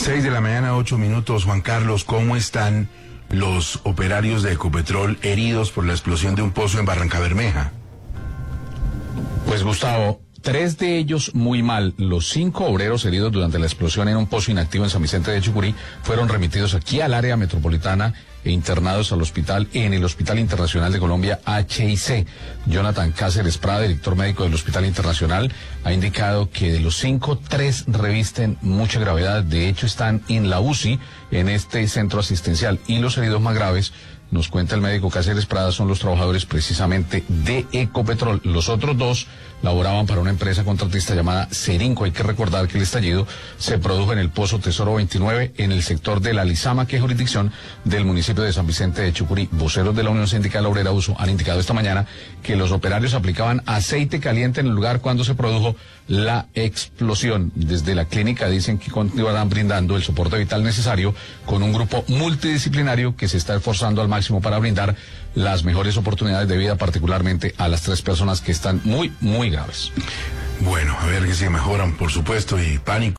6 de la mañana, 8 minutos. Juan Carlos, ¿cómo están los operarios de Ecopetrol heridos por la explosión de un pozo en Barrancabermeja? Pues Gustavo, 3 de ellos muy mal. Los 5 obreros heridos durante la explosión en un pozo inactivo en San Vicente de Chucurí fueron remitidos aquí al área metropolitana e internados al hospital, en el Hospital Internacional de Colombia, HIC. Jonathan Cáceres Prada, director médico del Hospital Internacional, ha indicado que de los 5, 3 revisten mucha gravedad. De hecho, están en la UCI, en este centro asistencial, y los heridos más graves, nos cuenta el médico Cáceres Prada, son los trabajadores precisamente de Ecopetrol. Los otros 2 laboraban para una empresa contratista llamada Serinco. Hay que recordar que el estallido se produjo en el Pozo Tesoro 29, en el sector de La Lizama, que es jurisdicción del municipio de San Vicente de Chucurí. Voceros de la Unión Sindical Obrera Uso han indicado esta mañana que los operarios aplicaban aceite caliente en el lugar cuando se produjo la explosión. Desde la clínica dicen que continuarán brindando el soporte vital necesario con un grupo multidisciplinario que se está esforzando al máximo para brindar las mejores oportunidades de vida, particularmente a las 3 personas que están muy, muy graves. Bueno, a ver que se mejoran, por supuesto, y pánico.